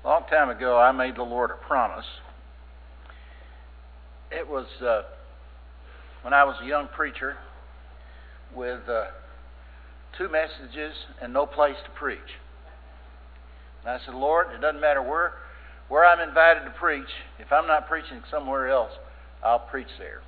A long time ago, I made the Lord a promise. It was when I was a young preacher with 2 messages and no place to preach. And I said, Lord, it doesn't matter where I'm invited to preach. If I'm not preaching somewhere else, I'll preach there.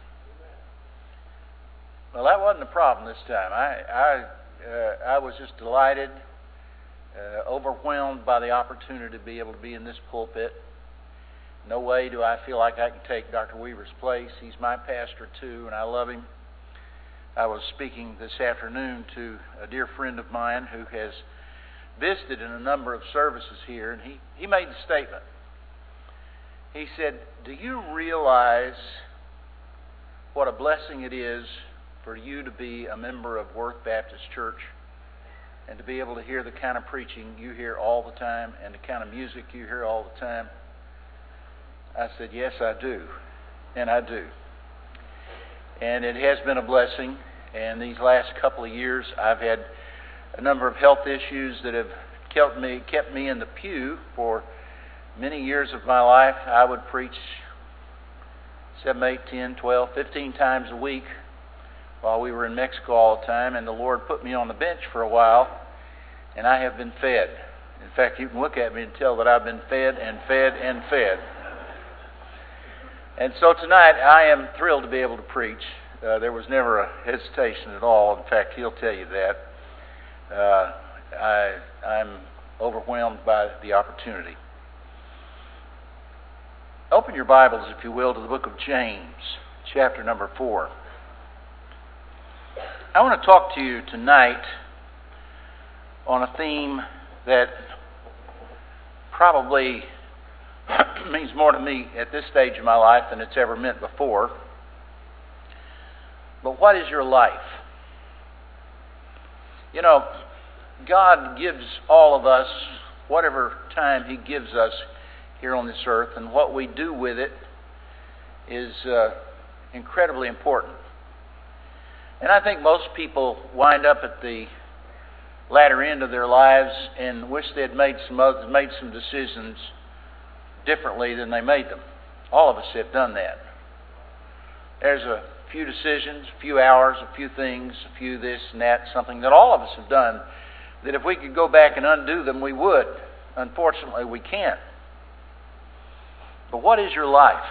Well, that wasn't a problem this time. I was just delighted, overwhelmed by the opportunity to be able to be in this pulpit. No way do I feel like I can take Dr. Weaver's place. He's my pastor too, and I love him. I was speaking this afternoon to a dear friend of mine who has visited in a number of services here, and he made the statement. He said, do you realize what a blessing it is for you to be a member of Worth Baptist Church and to be able to hear the kind of preaching you hear all the time and the kind of music you hear all the time? I said, yes, I do. And I do. And it has been a blessing. And these last couple of years, I've had a number of health issues that have kept me in the pew for many years of my life. I would preach 7, 8, 10, 12, 15 times a week while we were in Mexico all the time, and the Lord put me on the bench for a while, and I have been fed. In fact, you can look at me and tell that I've been fed and fed and fed. And so tonight, I am thrilled to be able to preach. There was never a hesitation at all. In fact, he'll tell you that. I'm overwhelmed by the opportunity. Open your Bibles, if you will, to the book of James, chapter number 4. I want to talk to you tonight on a theme that probably means more to me at this stage of my life than it's ever meant before. But what is your life? You know, God gives all of us whatever time He gives us here on this earth, and what we do with it is incredibly important. And I think most people wind up at the latter end of their lives and wish they had made some decisions differently than they made them. All of us have done that. There's a few decisions, a few hours, a few things, a few this and that, something that all of us have done, that if we could go back and undo them, we would. Unfortunately, we can't. But what is your life?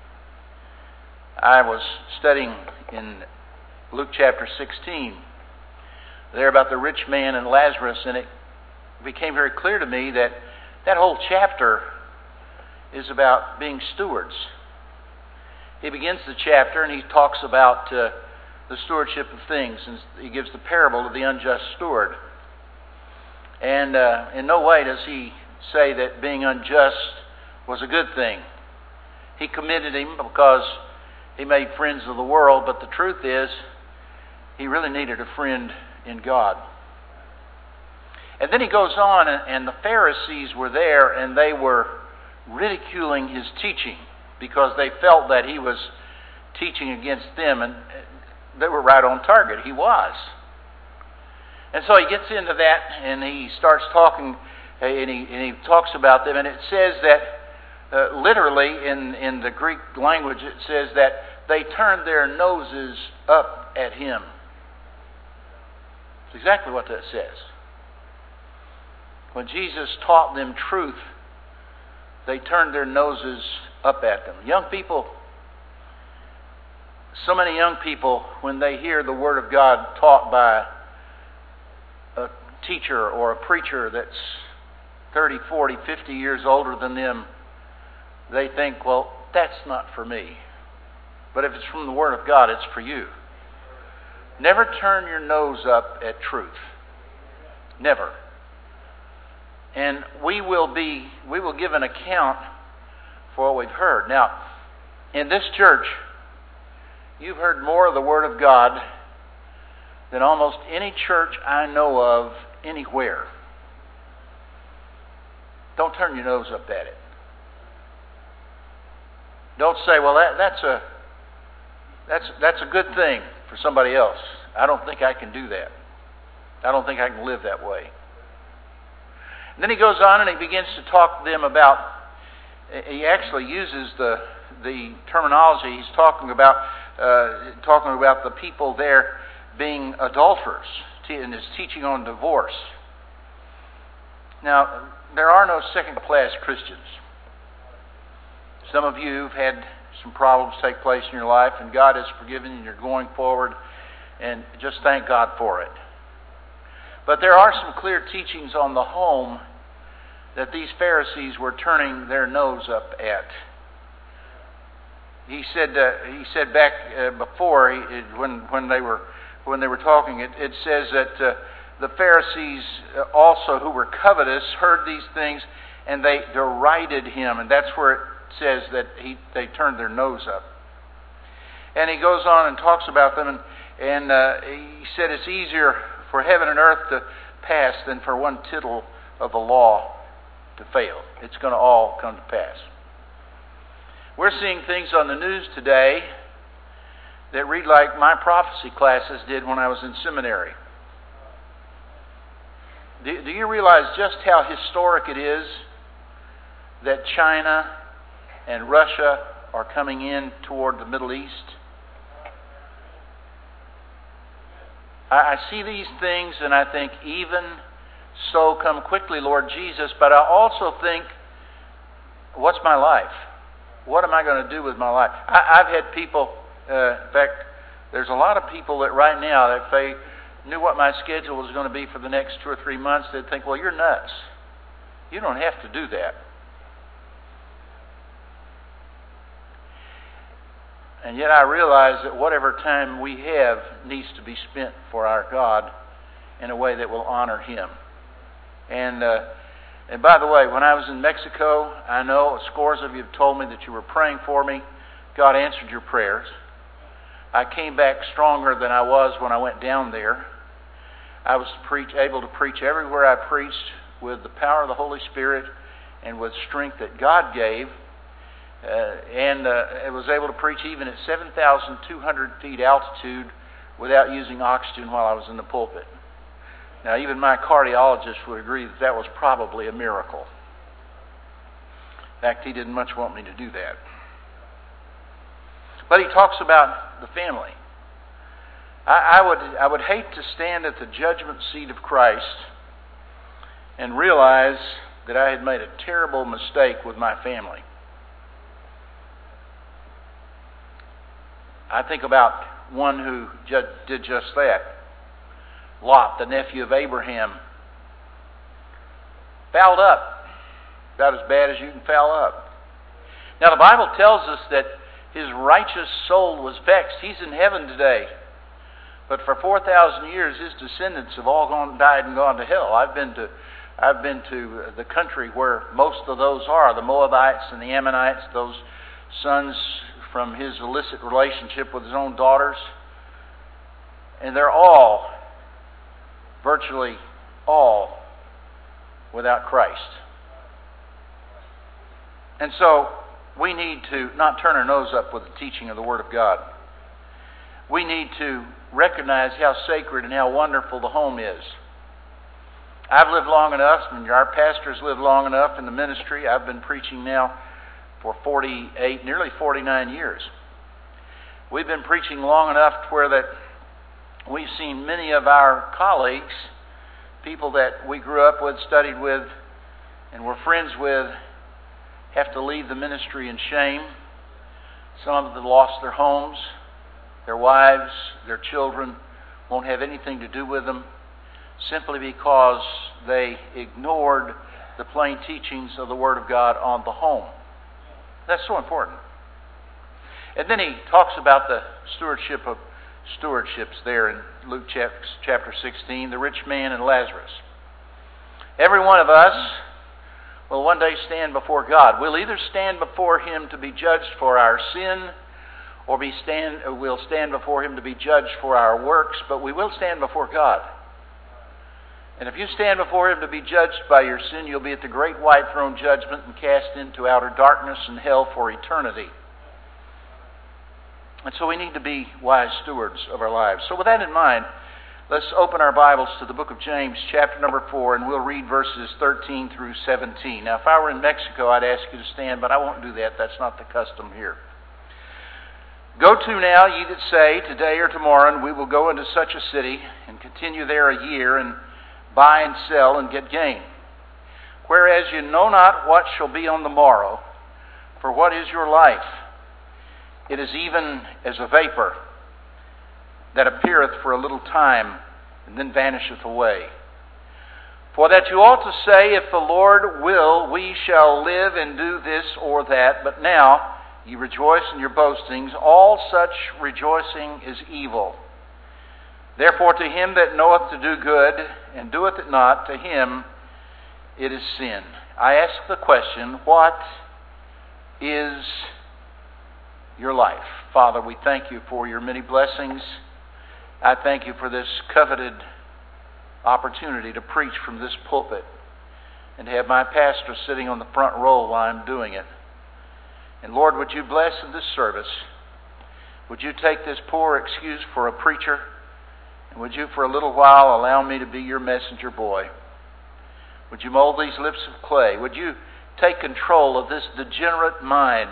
I was studying in Luke chapter 16, there about the rich man and Lazarus, and it became very clear to me that that whole chapter is about being stewards. He begins the chapter and he talks about the stewardship of things, and he gives the parable of the unjust steward. And in no way does he say that being unjust was a good thing. He commended him because he made friends of the world, but the truth is, he really needed a friend in God. And then he goes on, and the Pharisees were there, and they were ridiculing his teaching because they felt that he was teaching against them, and they were right on target. He was. And so he gets into that, and he starts talking, and he talks about them, and it says that literally in the Greek language, it says that they turned their noses up at him. It's exactly what that says. When Jesus taught them truth, they turned their noses up at them. Young people, so many young people, when they hear the Word of God taught by a teacher or a preacher that's 30, 40, 50 years older than them, they think, well, that's not for me. But if it's from the Word of God, it's for you. Never turn your nose up at truth. Never. And we will give an account for what we've heard. Now, in this church, you've heard more of the Word of God than almost any church I know of anywhere. Don't turn your nose up at it. Don't say, well, that's a good thing for somebody else. I don't think I can do that. I don't think I can live that way. And then he goes on and he begins to talk to them about, he actually uses the terminology, he's talking about the people there being adulterers, and is teaching on divorce. Now, there are no second-class Christians. Some of you have had some problems take place in your life, and God has forgiven you, and you're going forward, and just thank God for it. But there are some clear teachings on the home that these Pharisees were turning their nose up at. He said back before when they were talking, it says that the Pharisees also, who were covetous, heard these things and they derided him, and that's where it says that they turned their nose up. And he goes on and talks about them, and he said it's easier for heaven and earth to pass than for one tittle of the law to fail. It's going to all come to pass. We're seeing things on the news today that read like my prophecy classes did when I was in seminary. Do you realize just how historic it is that China and Russia are coming in toward the Middle East? I see these things and I think, even so, come quickly, Lord Jesus. But I also think, what's my life? What am I going to do with my life? I've had people, in fact, there's a lot of people that right now, that if they knew what my schedule was going to be for the next 2 or 3 months, they'd think, well, you're nuts. You don't have to do that. And yet I realize that whatever time we have needs to be spent for our God in a way that will honor Him. And by the way, when I was in Mexico, I know scores of you have told me that you were praying for me. God answered your prayers. I came back stronger than I was when I went down there. I was able to preach everywhere I preached with the power of the Holy Spirit and with strength that God gave. I was able to preach even at 7,200 feet altitude without using oxygen while I was in the pulpit. Now, even my cardiologist would agree that that was probably a miracle. In fact, he didn't much want me to do that. But he talks about the family. I would hate to stand at the judgment seat of Christ and realize that I had made a terrible mistake with my family. I think about one who did just that. Lot, the nephew of Abraham, fouled up. About as bad as you can foul up. Now the Bible tells us that his righteous soul was vexed. He's in heaven today. But for 4,000 years his descendants have all died and gone to hell. I've been to the country where most of those are, the Moabites and the Ammonites, those sons from his illicit relationship with his own daughters. And they're all, virtually all, without Christ. And so we need to not turn our nose up with the teaching of the Word of God. We need to recognize how sacred and how wonderful the home is. I've lived long enough, and our pastors lived long enough in the ministry. I've been preaching now for 48, nearly 49 years. We've been preaching long enough to where that we've seen many of our colleagues, people that we grew up with, studied with, and were friends with, have to leave the ministry in shame. Some of them have lost their homes, their wives, their children won't have anything to do with them, simply because they ignored the plain teachings of the Word of God on the home. That's so important. And then he talks about the stewardships there in Luke chapter 16, the rich man and Lazarus. Every one of us will one day stand before God. We'll either stand before Him to be judged for our sin, or we'll stand before Him to be judged for our works, but we will stand before God. And if you stand before Him to be judged by your sin, you'll be at the great white throne judgment and cast into outer darkness and hell for eternity. And so we need to be wise stewards of our lives. So with that in mind, Let's open our Bibles to the book of James, chapter number 4, and we'll read verses 13 through 17. Now, if I were in Mexico, I'd ask you to stand, but I won't do that. That's not the custom here. Go to now, ye that say, today or tomorrow, and we will go into such a city, and continue there a year, and buy and sell, and get gain. Whereas you know not what shall be on the morrow, for what is your life? It is even as a vapor that appeareth for a little time, and then vanisheth away. For that you ought to say, if the Lord will, we shall live and do this or that. But now ye rejoice in your boastings. All such rejoicing is evil. Therefore to him that knoweth to do good, and doeth it not, to him it is sin. I ask the question, what is your life? Father, we thank you for your many blessings. I thank you for this coveted opportunity to preach from this pulpit and to have my pastor sitting on the front row while I'm doing it. And Lord, would you bless in this service? Would you take this poor excuse for a preacher? And would you for a little while allow me to be your messenger boy? Would you mold these lips of clay? Would you take control of this degenerate mind?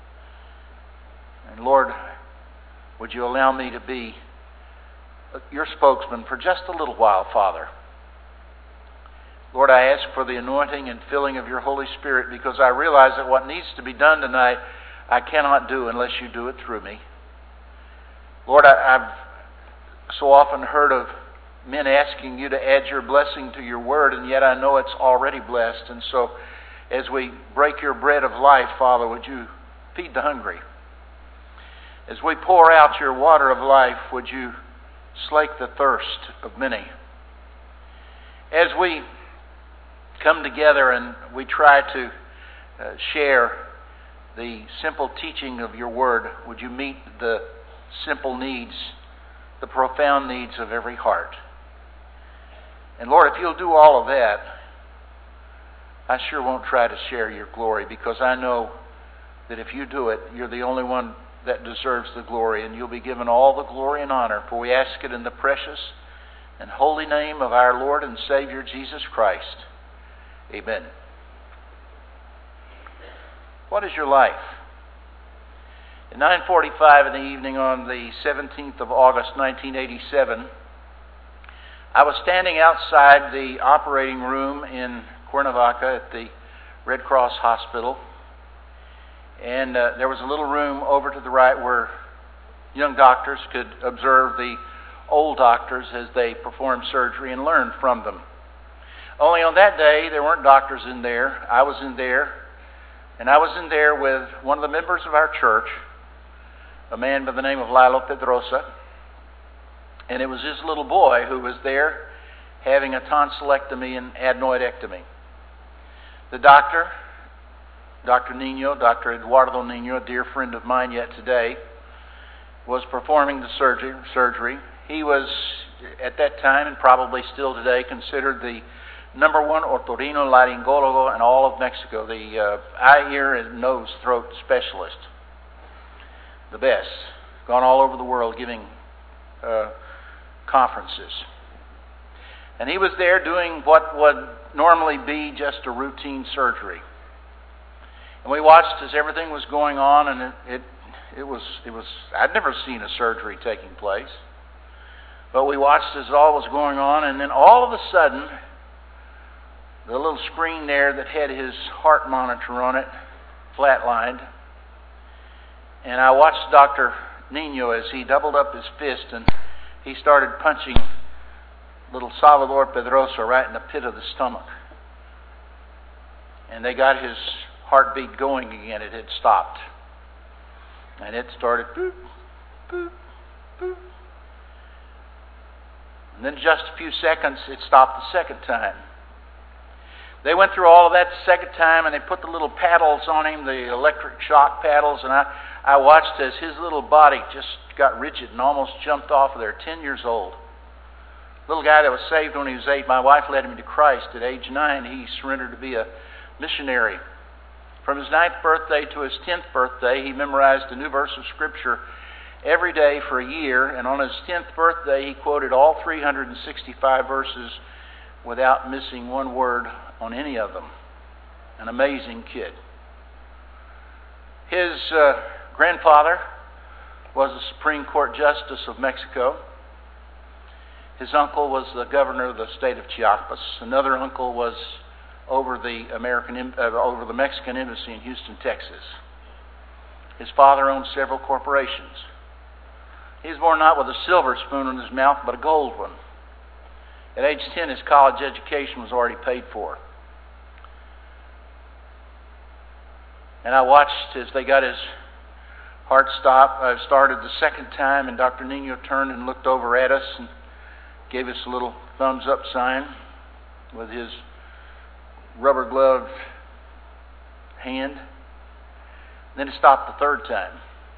And Lord, would you allow me to be your spokesman for just a little while, Father. Lord, I ask for the anointing and filling of your Holy Spirit, because I realize that what needs to be done tonight, I cannot do unless you do it through me. Lord, I've so often heard of men asking you to add your blessing to your word, and yet I know it's already blessed. And so as we break your bread of life, Father, would you feed the hungry? As we pour out your water of life, would you slake the thirst of many? As we come together and we try to share the simple teaching of your word, would you meet the simple needs, the profound needs of every heart? And Lord, if you'll do all of that, I sure won't try to share your glory, because I know that if you do it, you're the only one that deserves the glory, and you'll be given all the glory and honor. For we ask it in the precious and holy name of our Lord and Savior Jesus Christ. Amen. What is your life? At 9:45 in the evening on the 17th of August, 1987, I was standing outside the operating room in Cuernavaca at the Red Cross Hospital. And there was a little room over to the right where young doctors could observe the old doctors as they performed surgery and learn from them. Only on that day, there weren't doctors in there. I was in there, and I was in there with one of the members of our church, a man by the name of Lalo Pedrosa, and it was his little boy who was there having a tonsillectomy and adenoidectomy. The doctor, Dr. Nino, Dr. Eduardo Nino, a dear friend of mine yet today, was performing the surgery. He was, at that time, and probably still today, considered the number one otorrinolaryngologo in all of Mexico, the eye, ear, and nose, throat specialist. The best. Gone all over the world giving conferences. And he was there doing what would normally be just a routine surgery. And we watched as everything was going on, and it was I'd never seen a surgery taking place. But we watched as it all was going on, and then all of a sudden, the little screen there that had his heart monitor on it flatlined. And I watched Dr. Nino as he doubled up his fist and he started punching little Salvador Pedrosa right in the pit of the stomach. And they got his heartbeat going again. It had stopped. And it started boop, boop, boop. And then just a few seconds, it stopped the second time. They went through all of that the second time, and they put the little paddles on him, the electric shock paddles, and I watched as his little body just got rigid and almost jumped off of there, 10 years old. Little guy that was saved when he was 8. My wife led him to Christ at age 9. He surrendered to be a missionary. From his 9th birthday to his 10th birthday, he memorized a new verse of Scripture every day for a year, and on his 10th birthday he quoted all 365 verses without missing one word on any of them. An amazing kid. His grandfather was the Supreme Court Justice of Mexico. His uncle was the governor of the state of Chiapas. Another uncle was over the Mexican embassy in Houston, Texas. His father owned several corporations. He was born not with a silver spoon in his mouth, but a gold one. At age 10, his college education was already paid for. And I watched as they got his heart started the second time, and Dr. Nino turned and looked over at us and gave us a little thumbs up sign with his rubber gloved hand. Then it stopped the third time.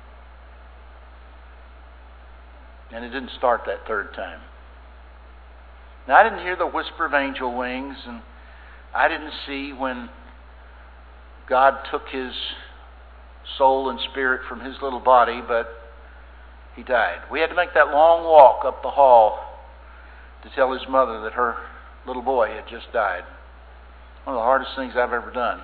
And it didn't start that third time. Now, I didn't hear the whisper of angel wings, and I didn't see when God took his soul and spirit from his little body, but he died. We had to make that long walk up the hall to tell his mother that her little boy had just died. One of the hardest things I've ever done.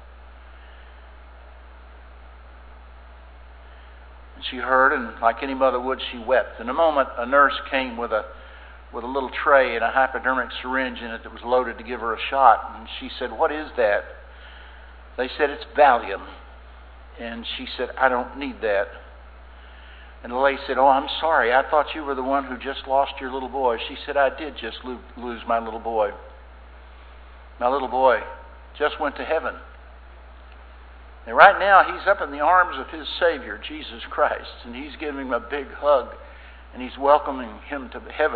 And she heard, and like any mother would, she wept. In a moment, a nurse came with a little tray and a hypodermic syringe in it that was loaded to give her a shot. And she said, "What is that?" They said, "It's Valium." And she said, "I don't need that." And the lady said, "Oh, I'm sorry. I thought you were the one who just lost your little boy." She said, "I did just lose my little boy. My little boy just went to heaven. And right now he's up in the arms of his Savior, Jesus Christ. And he's giving him a big hug. And he's welcoming him to heaven."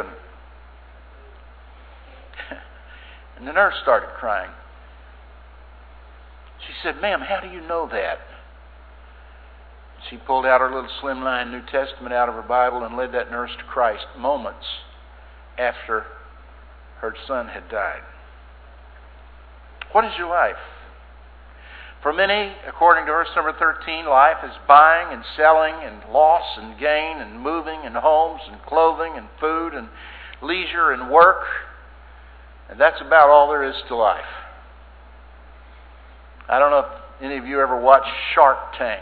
And the nurse started crying. She said, "Ma'am, how do you know that?" She pulled out her little slimline New Testament out of her Bible and led that nurse to Christ moments after her son had died. What is your life? For many, according to verse number 13, life is buying and selling and loss and gain and moving and homes and clothing and food and leisure and work. And that's about all there is to life. I don't know if any of you ever watched Shark Tank.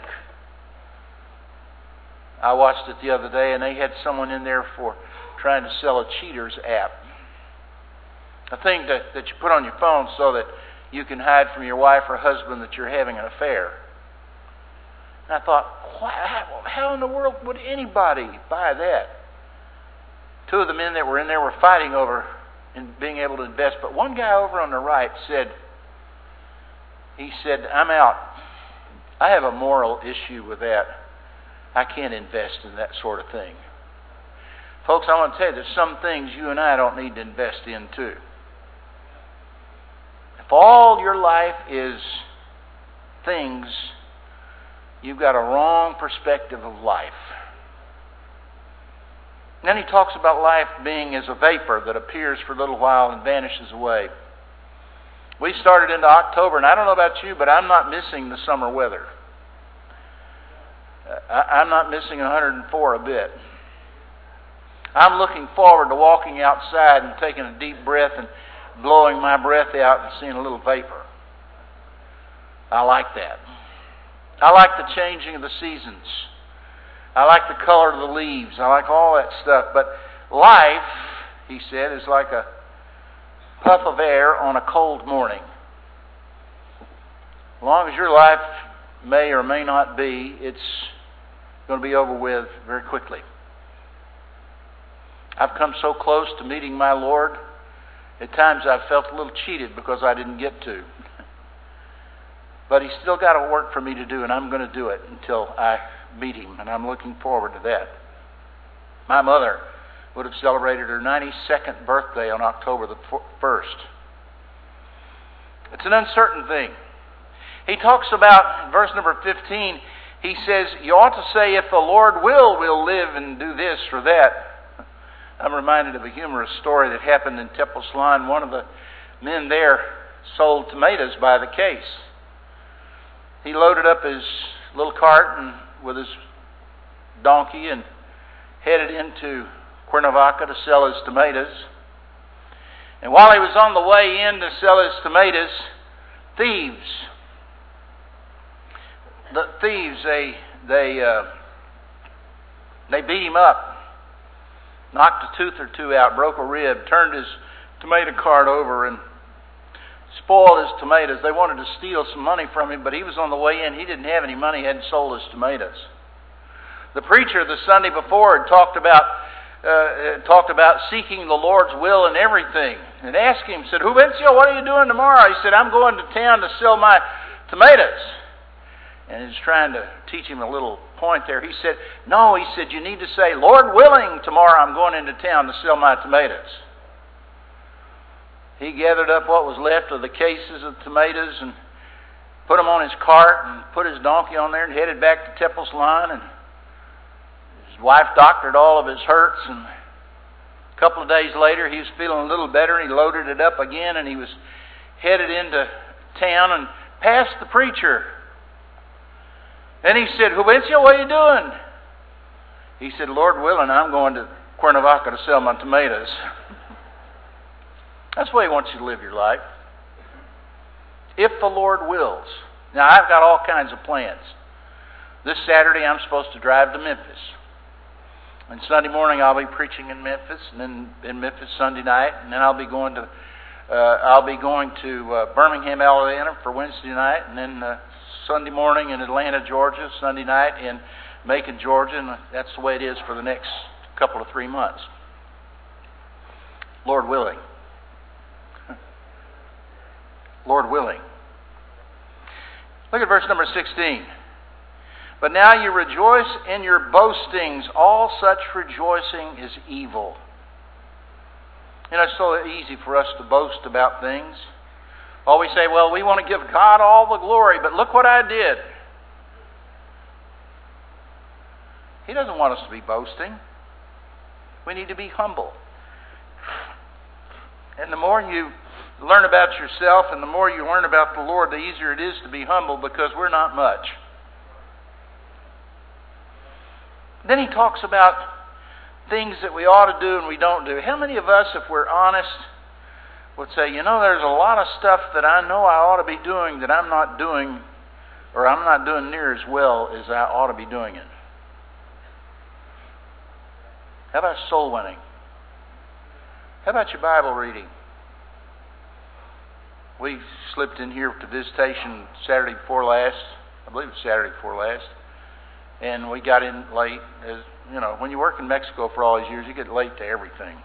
I watched it the other day, and they had someone in there for trying to sell a cheaters app. A thing that you put on your phone so that you can hide from your wife or husband that you're having an affair. And I thought, how in the world would anybody buy that? Two of the men that were in there were fighting over being able to invest. But one guy over on the right said, "I'm out. I have a moral issue with that. I can't invest in that sort of thing." Folks, I want to tell you, there's some things you and I don't need to invest in too. If all your life is things, you've got a wrong perspective of life. And then he talks about life being as a vapor that appears for a little while and vanishes away. We started into October, and I don't know about you, but I'm not missing the summer weather. I'm not missing 104 a bit. I'm looking forward to walking outside and taking a deep breath and blowing my breath out and seeing a little vapor. I like that. I like the changing of the seasons. I like the color of the leaves. I like all that stuff. But life, he said, is like a puff of air on a cold morning. As long as your life may or may not be, it's going to be over with very quickly. I've come so close to meeting my Lord, at times I've felt a little cheated because I didn't get to. But He's still got a work for me to do, and I'm going to do it until I meet Him, and I'm looking forward to that. My mother would have celebrated her 92nd birthday on October the 1st. It's an uncertain thing. He talks about, in verse number 15, he says, you ought to say, if the Lord will, we'll live and do this or that. I'm reminded of a humorous story that happened in Tepoztlan. One of the men there sold tomatoes by the case. He loaded up his little cart and with his donkey and headed into Cuernavaca to sell his tomatoes. And while he was on the way in to sell his tomatoes, they beat him up, knocked a tooth or two out, broke a rib, turned his tomato cart over, and spoiled his tomatoes. They wanted to steal some money from him, but he was on the way in. He didn't have any money. He hadn't sold his tomatoes. The preacher the Sunday before had talked about seeking the Lord's will in everything, and asked him, said, "Juvencio, what are you doing tomorrow?" He said, "I'm going to town to sell my tomatoes." And he's trying to teach him a little point there. He said, "No," he said, "you need to say, 'Lord willing, tomorrow I'm going into town to sell my tomatoes.'" He gathered up what was left of the cases of tomatoes and put them on his cart and put his donkey on there and headed back to Tepoztlan. And his wife doctored all of his hurts, and a couple of days later he was feeling a little better. He loaded it up again and he was headed into town and passed the preacher. And he said, "Juvencio, what are you doing?" He said, "Lord willing, I'm going to Cuernavaca to sell my tomatoes." That's the way He wants you to live your life. If the Lord wills. Now, I've got all kinds of plans. This Saturday, I'm supposed to drive to Memphis. And Sunday morning, I'll be preaching in Memphis, and then in Memphis Sunday night, and then I'll be going to Birmingham, Alabama for Wednesday night, and then Sunday morning in Atlanta, Georgia, Sunday night in Macon, Georgia, and that's the way it is for the next couple of 3 months. Lord willing. Lord willing. Look at verse number 16. "But now you rejoice in your boastings. All such rejoicing is evil." You know, it's so easy for us to boast about things. Oh, we say, well, we want to give God all the glory, but look what I did. He doesn't want us to be boasting. We need to be humble. And the more you learn about yourself and the more you learn about the Lord, the easier it is to be humble, because we're not much. Then he talks about things that we ought to do and we don't do. How many of us, if we're honest, would say, you know, there's a lot of stuff that I know I ought to be doing that I'm not doing, or I'm not doing near as well as I ought to be doing it? How about soul winning? How about your Bible reading? We slipped in here to visitation Saturday before last. I believe it was Saturday before last. And we got in late. As you know, when you work in Mexico for all these years, you get late to everything.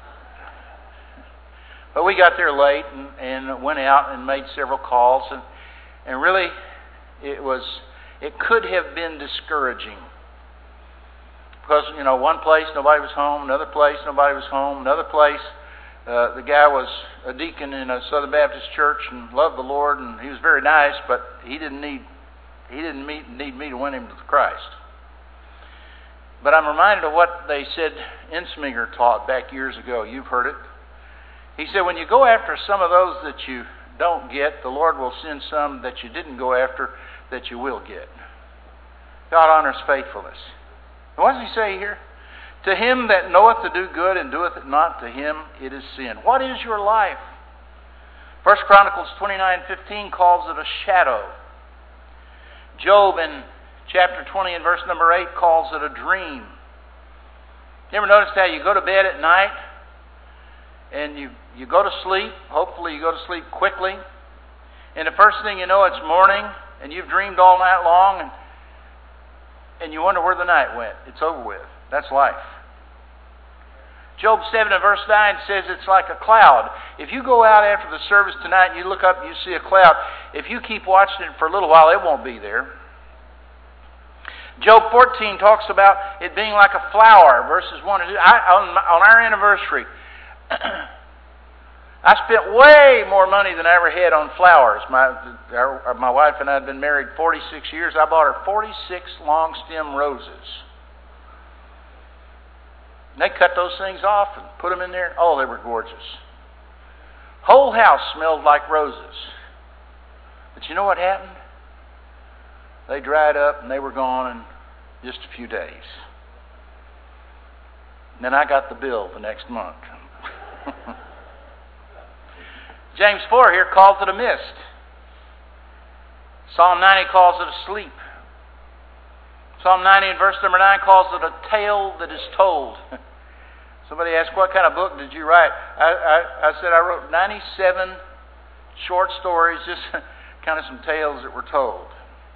But we got there late and went out and made several calls. And really, it could have been discouraging. Because, you know, one place nobody was home, another place nobody was home, another place the guy was a deacon in a Southern Baptist church and loved the Lord, and he was very nice, but he didn't need me to win him to Christ. But I'm reminded of what they said Ensminger taught back years ago. You've heard it. He said, when you go after some of those that you don't get, the Lord will send some that you didn't go after that you will get. God honors faithfulness. And what does he say here? To him that knoweth to do good and doeth it not, to him it is sin. What is your life? 1 Chronicles 29:15 calls it a shadow. Job in chapter 20 and verse number 8 calls it a dream. You ever noticed how you go to bed at night and you go to sleep? Hopefully you go to sleep quickly. And the first thing you know, it's morning and you've dreamed all night long and you wonder where the night went. It's over with. That's life. Job 7 and verse 9 says it's like a cloud. If you go out after the service tonight and you look up and you see a cloud, if you keep watching it for a little while, it won't be there. Job 14 talks about it being like a flower, verses 1 and 2. On our anniversary, I spent way more money than I ever had on flowers. My wife and I had been married 46 years. I bought her 46 long stem roses. And they cut those things off and put them in there. Oh, they were gorgeous. Whole house smelled like roses. But you know what happened? They dried up and they were gone in just a few days. And then I got the bill the next month. James 4 here calls it a mist. Psalm 90 calls it a sleep. Psalm 90 and verse number 9 calls it a tale that is told. Somebody asked, what kind of book did you write? I said I wrote 97 short stories, just kind of some tales that were told.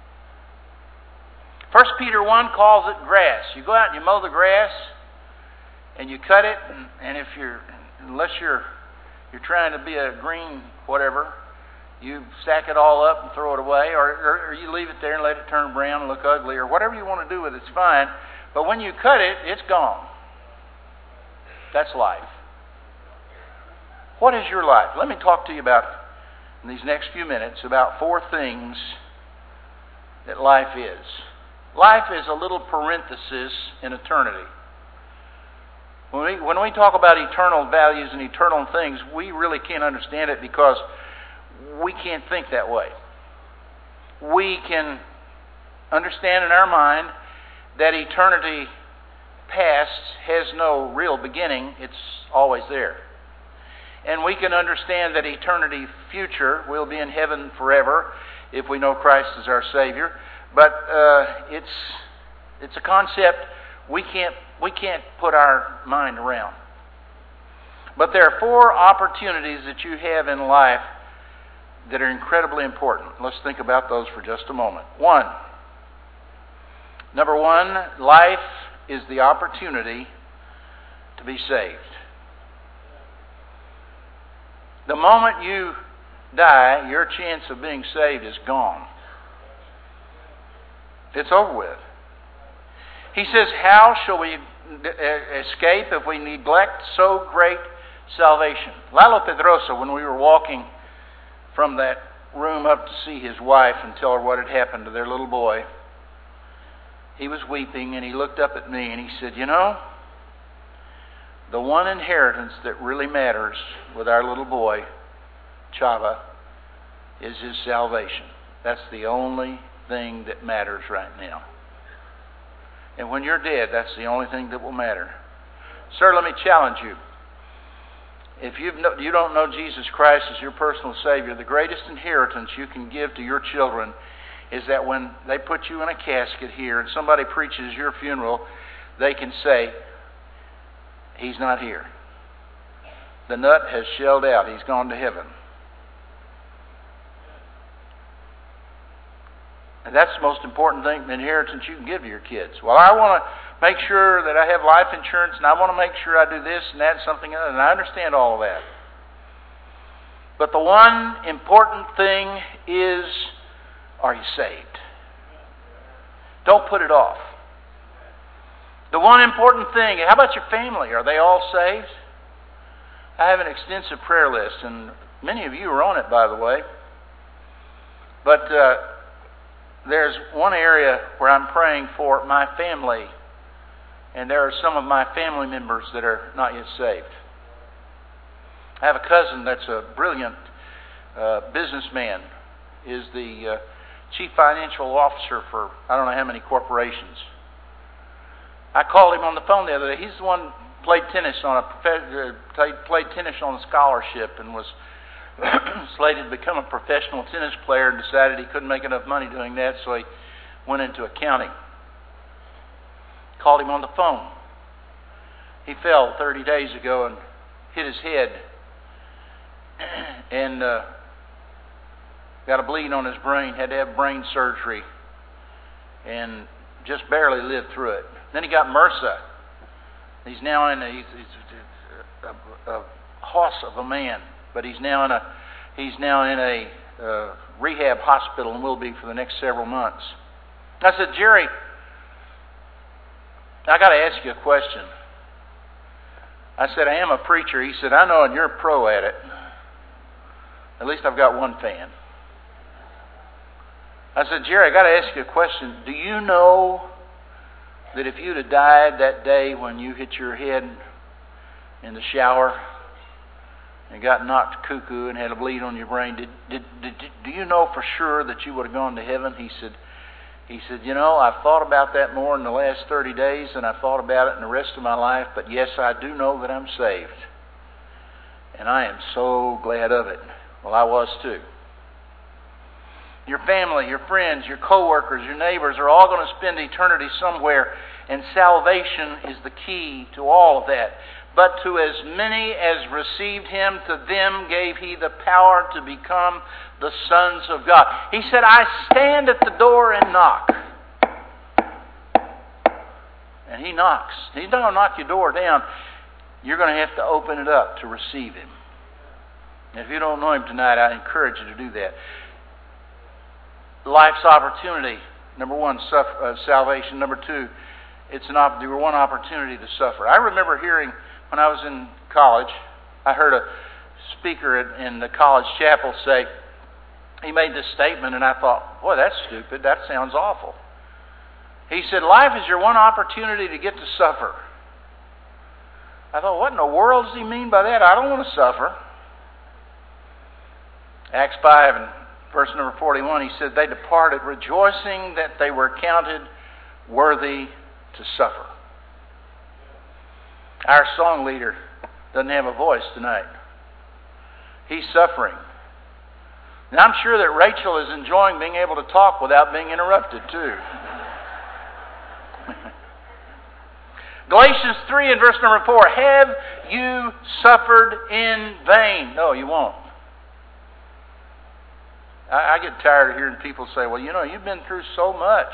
1 Peter 1 calls it grass. You go out and you mow the grass, and you cut it, and unless you're trying to be a green whatever, you sack it all up and throw it away, or you leave it there and let it turn brown and look ugly, or whatever you want to do with it's fine. But when you cut it, it's gone. That's life. What is your life? Let me talk to you about, in these next few minutes, about 4 things that life is. Life is a little parenthesis in eternity. When we talk about eternal values and eternal things, we really can't understand it because we can't think that way. We can understand in our mind that eternity past has no real beginning. It's always there. And we can understand that eternity future will be in heaven forever if we know Christ as our Savior. But it's a concept we can't put our mind around. But there are 4 opportunities that you have in life that are incredibly important. Let's think about those for just a moment. Number one, life is the opportunity to be saved. The moment you die, your chance of being saved is gone. It's over with. He says, how shall we escape if we neglect so great salvation? Lalo Pedrosa, when we were walking from that room up to see his wife and tell her what had happened to their little boy, he was weeping and he looked up at me and he said, you know, the one inheritance that really matters with our little boy, Chava, is his salvation. That's the only thing that matters right now. And when you're dead, that's the only thing that will matter. Sir, let me challenge you. If you don't know Jesus Christ as your personal Savior, the greatest inheritance you can give to your children is that when they put you in a casket here and somebody preaches your funeral, they can say, he's not here. The nut has shelled out. He's gone to heaven. And that's the most important thing, the inheritance you can give to your kids. Well, I want to make sure that I have life insurance, and I want to make sure I do this and that and something other, and I understand all of that. But the one important thing is, are you saved? Don't put it off. The one important thing, how about your family? Are they all saved? I have an extensive prayer list, and many of you are on it, by the way. But there's one area where I'm praying for my family, and there are some of my family members that are not yet saved. I have a cousin that's a brilliant businessman, is the chief financial officer for I don't know how many corporations. I called him on the phone the other day. He's the one who played tennis on a scholarship and was slated to become a professional tennis player and decided he couldn't make enough money doing that, so he went into accounting. Called him on the phone. He fell 30 days ago and hit his head and got a bleed on his brain, had to have brain surgery and just barely lived through it. Then he got MRSA. He's now in a hoss of a man, but he's now in a rehab hospital and will be for the next several months. I said, Jerry, I got to ask you a question. I said, I am a preacher. He said, I know, and you're a pro at it. At least I've got one fan. I said, Jerry, I got to ask you a question. Do you know that if you'd have died that day when you hit your head in the shower and got knocked cuckoo and had a bleed on your brain, do you know for sure that you would have gone to heaven? He He said, you know, I've thought about that more in the last 30 days than I've thought about it in the rest of my life, but yes, I do know that I'm saved. And I am so glad of it. Well, I was too. Your family, your friends, your co-workers, your neighbors are all going to spend eternity somewhere, and salvation is the key to all of that. But to as many as received Him, to them gave He the power to become the sons of God. He said, I stand at the door and knock. And He knocks. He's not going to knock your door down. You're going to have to open it up to receive Him. And if you don't know Him tonight, I encourage you to do that. Life's opportunity. Number one, salvation. Number two, it's one opportunity to suffer. I remember hearing when I was in college, I heard a speaker in the college chapel say, he made this statement, and I thought, boy, that's stupid. That sounds awful. He said, life is your one opportunity to get to suffer. I thought, what in the world does he mean by that? I don't want to suffer. Acts 5 and verse number 41, he said, they departed rejoicing that they were counted worthy to suffer. Our song leader doesn't have a voice tonight. He's suffering. And I'm sure that Rachel is enjoying being able to talk without being interrupted too. Galatians 3 and verse number 4, have you suffered in vain? No, you won't. I get tired of hearing people say, well, you know, you've been through so much.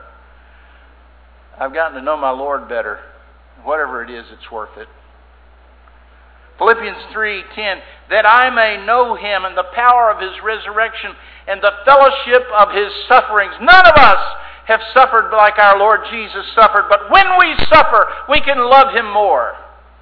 I've gotten to know my Lord better. Whatever it is, it's worth it. Philippians 3:10, that I may know Him and the power of His resurrection and the fellowship of His sufferings. None of us have suffered like our Lord Jesus suffered, but when we suffer, we can love Him more.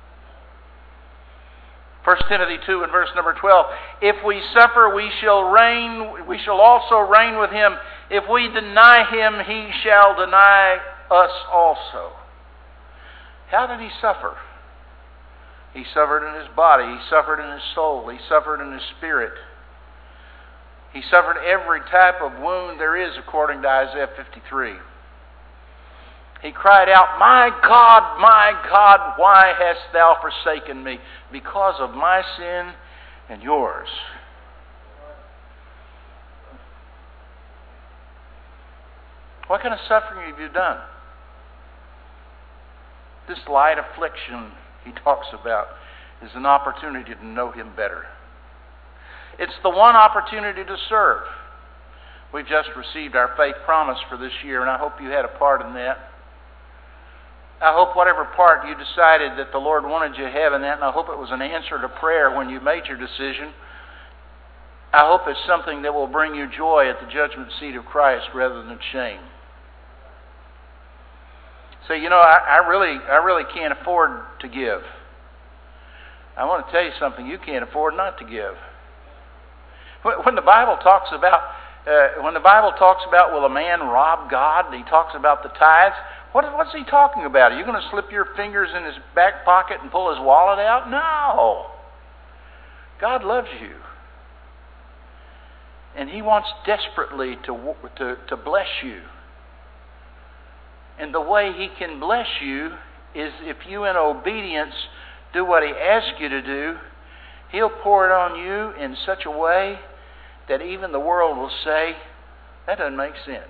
1 Timothy 2 and verse number 12, if we suffer, we shall also reign with Him. If we deny Him, He shall deny us also. How did He suffer? He suffered in His body. He suffered in His soul. He suffered in His spirit. He suffered every type of wound there is according to Isaiah 53. He cried out, my God, why hast Thou forsaken me? Because of my sin and yours. What kind of suffering have you done? This light affliction he talks about is an opportunity to know Him better. It's the one opportunity to serve. We've just received our faith promise for this year, and I hope you had a part in that. I hope whatever part you decided that the Lord wanted you to have in that, and I hope it was an answer to prayer when you made your decision. I hope it's something that will bring you joy at the judgment seat of Christ rather than shame. So, you know, I really can't afford to give. I want to tell you something, you can't afford not to give. When the Bible talks about will a man rob God, he talks about the tithes. What's he talking about? Are you going to slip your fingers in his back pocket and pull his wallet out? No. God loves you. And He wants desperately to bless you. And the way He can bless you is if you in obedience do what He asks you to do, He'll pour it on you in such a way that even the world will say, that doesn't make sense.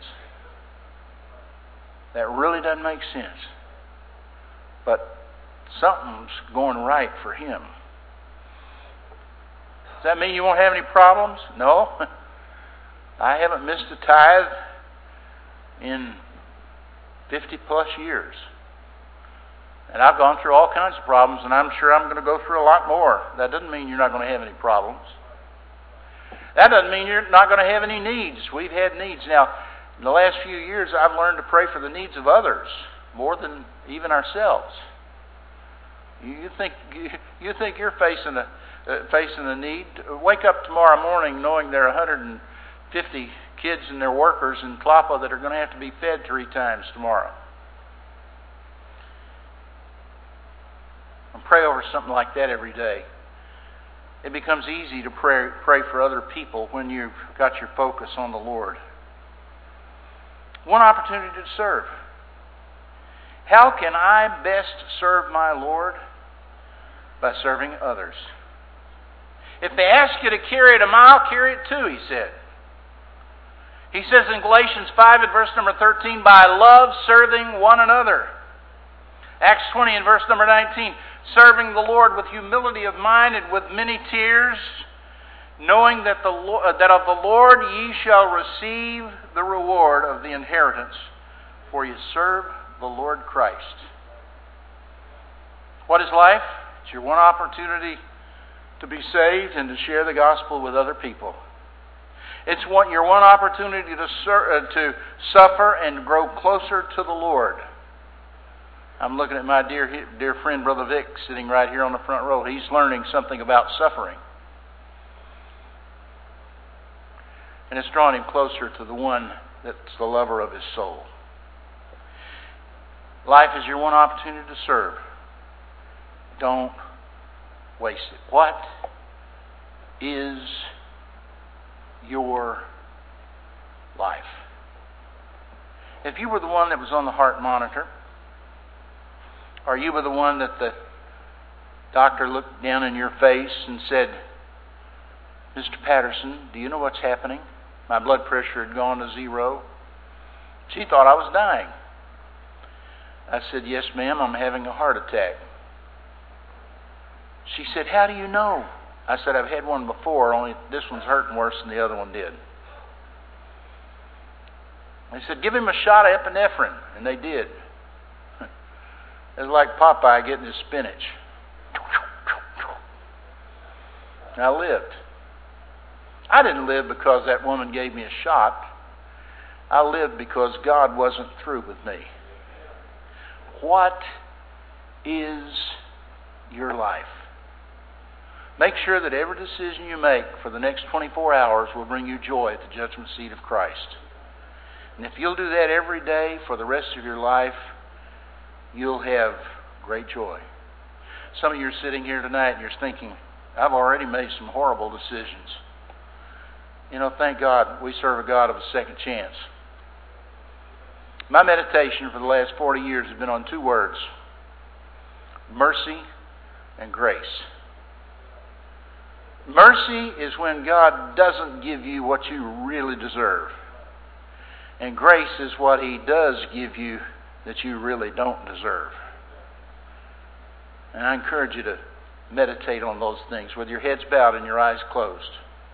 That really doesn't make sense. But something's going right for him. Does that mean you won't have any problems? No. I haven't missed a tithe in 50 plus years. And I've gone through all kinds of problems, and I'm sure I'm going to go through a lot more. That doesn't mean you're not going to have any problems. That doesn't mean you're not going to have any needs. We've had needs. Now, in the last few years, I've learned to pray for the needs of others more than even ourselves. You think you're facing a need? Wake up tomorrow morning knowing there are 150 kids and their workers in Tlapa that are going to have to be fed 3 times tomorrow. And pray over something like that every day. It becomes easy to pray for other people when you've got your focus on the Lord. One opportunity to serve. How can I best serve my Lord? By serving others. If they ask you to carry it a mile, carry it 2, he said. He says in Galatians 5 and verse number 13, by love serving one another. Acts 20 and verse number 19, serving the Lord with humility of mind and with many tears, knowing that of the Lord ye shall receive the reward of the inheritance, for ye serve the Lord Christ. What is life? It's your one opportunity to be saved and to share the gospel with other people. It's your one opportunity to suffer and grow closer to the Lord. I'm looking at my dear friend, Brother Vic, sitting right here on the front row. He's learning something about suffering. And it's drawn him closer to the one that's the lover of his soul. Life is your one opportunity to serve. Don't waste it. What is your life? If you were the one that was on the heart monitor, or you were the one that the doctor looked down in your face and said, Mr. Patterson, do you know what's happening? My blood pressure had gone to 0. She thought I was dying. I said, yes, ma'am, I'm having a heart attack. She said, how do you know? I said, I've had one before, only this one's hurting worse than the other one did. They said, give him a shot of epinephrine. And they did. It was like Popeye getting his spinach. And I lived. I didn't live because that woman gave me a shot. I lived because God wasn't through with me. What is your life? Make sure that every decision you make for the next 24 hours will bring you joy at the judgment seat of Christ. And if you'll do that every day for the rest of your life, you'll have great joy. Some of you are sitting here tonight and you're thinking, I've already made some horrible decisions. You know, thank God we serve a God of a second chance. My meditation for the last 40 years has been on 2 words: mercy and grace. Mercy is when God doesn't give you what you really deserve. And grace is what He does give you that you really don't deserve. And I encourage you to meditate on those things with your heads bowed and your eyes closed.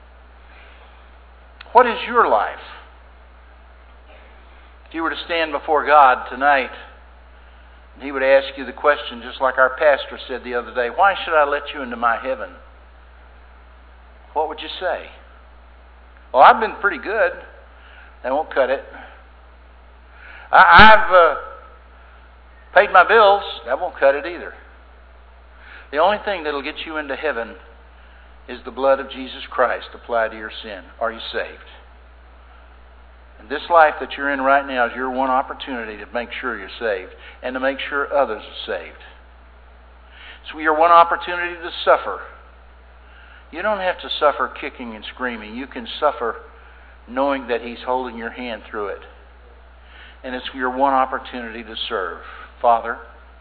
What is your life? If you were to stand before God tonight, He would ask you the question, just like our pastor said the other day, why should I let you into my heaven? What would you say? Well, I've been pretty good. That won't cut it. I've paid my bills. That won't cut it either. The only thing that will get you into heaven is the blood of Jesus Christ applied to your sin. Are you saved? And this life that you're in right now is your one opportunity to make sure you're saved and to make sure others are saved. It's your one opportunity to suffer. You don't have to suffer kicking and screaming. You can suffer knowing that He's holding your hand through it. And it's your one opportunity to serve. Father,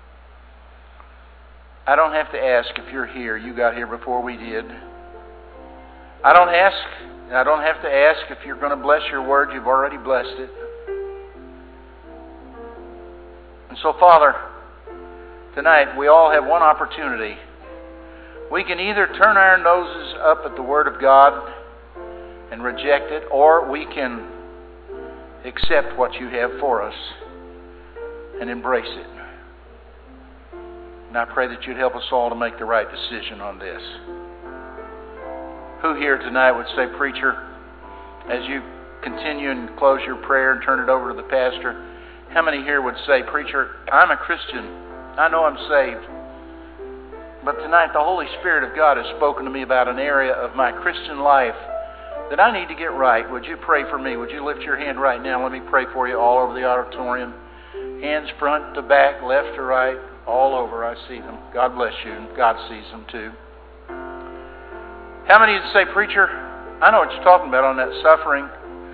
I don't have to ask if you're here. You got here before we did. I don't have to ask if you're going to bless your word. You've already blessed it. And so, Father, tonight we all have one opportunity. We can either turn our noses up at the Word of God and reject it, or we can accept what you have for us and embrace it. And I pray that you'd help us all to make the right decision on this. Who here tonight would say, preacher, as you continue and close your prayer and turn it over to the pastor, how many here would say, preacher, I'm a Christian. I know I'm saved. But tonight the Holy Spirit of God has spoken to me about an area of my Christian life that I need to get right. Would you pray for me? Would you lift your hand right now? Let me pray for you all over the auditorium. Hands front to back, left to right, all over. I see them. God bless you. And God sees them too. How many would say, preacher, I know what you're talking about on that suffering.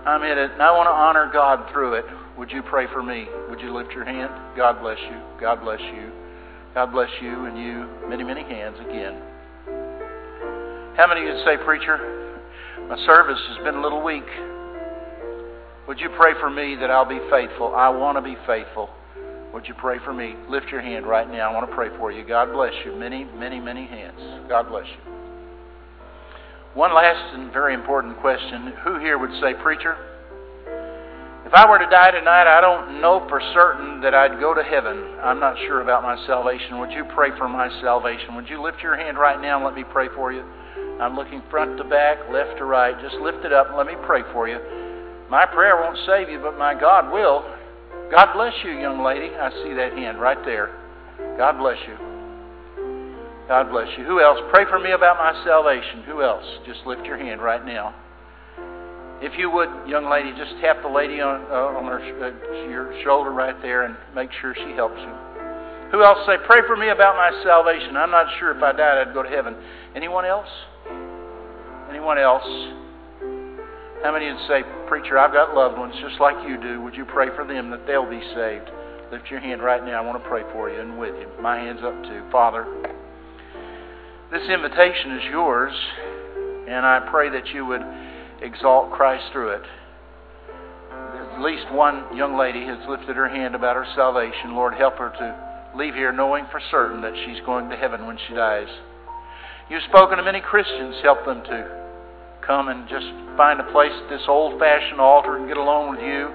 I'm in it, and I want to honor God through it. Would you pray for me? Would you lift your hand? God bless you. God bless you. God bless you and you. Many, many hands again. How many of you say, Preacher, my service has been a little weak. Would you pray for me that I'll be faithful? I want to be faithful. Would you pray for me? Lift your hand right now. I want to pray for you. God bless you. Many, many, many hands. God bless you. One last and very important question. Who here would say, Preacher, if I were to die tonight, I don't know for certain that I'd go to heaven. I'm not sure about my salvation. Would you pray for my salvation? Would you lift your hand right now and let me pray for you? I'm looking front to back, left to right. Just lift it up and let me pray for you. My prayer won't save you, but my God will. God bless you, young lady. I see that hand right there. God bless you. God bless you. Who else? Pray for me about my salvation. Who else? Just lift your hand right now. If you would, young lady, just tap the lady on your shoulder right there and make sure she helps you. Who else say, pray for me about my salvation? I'm not sure if I died I'd go to heaven. Anyone else? Anyone else? How many would say, Preacher, I've got loved ones just like you do. Would you pray for them that they'll be saved? Lift your hand right now. I want to pray for you and with you. My hand's up too. Father, this invitation is yours, and I pray that you would exalt Christ through it. At least one young lady has lifted her hand about her salvation. Lord, help her to leave here knowing for certain that she's going to heaven when she dies. You've spoken to many Christians. Help them to come and just find a place at this old-fashioned altar and get alone with you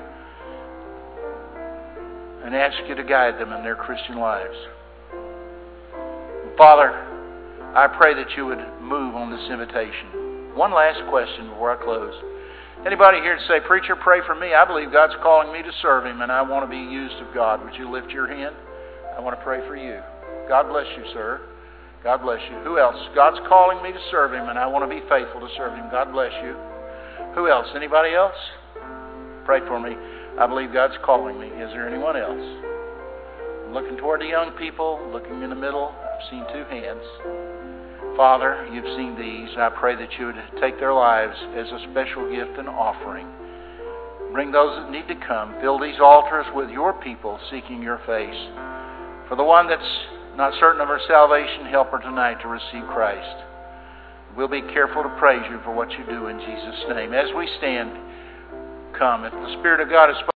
and ask you to guide them in their Christian lives. Father, I pray that you would move on this invitation. One last question before I close. Anybody here to say, Preacher, pray for me. I believe God's calling me to serve Him and I want to be used of God. Would you lift your hand? I want to pray for you. God bless you, sir. God bless you. Who else? God's calling me to serve Him and I want to be faithful to serve Him. God bless you. Who else? Anybody else? Pray for me. I believe God's calling me. Is there anyone else? I'm looking toward the young people, looking in the middle. I've seen two hands. Father, you've seen these. I pray that you would take their lives as a special gift and offering. Bring those that need to come. Fill these altars with your people seeking your face. For the one that's not certain of her salvation, help her tonight to receive Christ. We'll be careful to praise you for what you do in Jesus' name. As we stand, come. If the Spirit of God is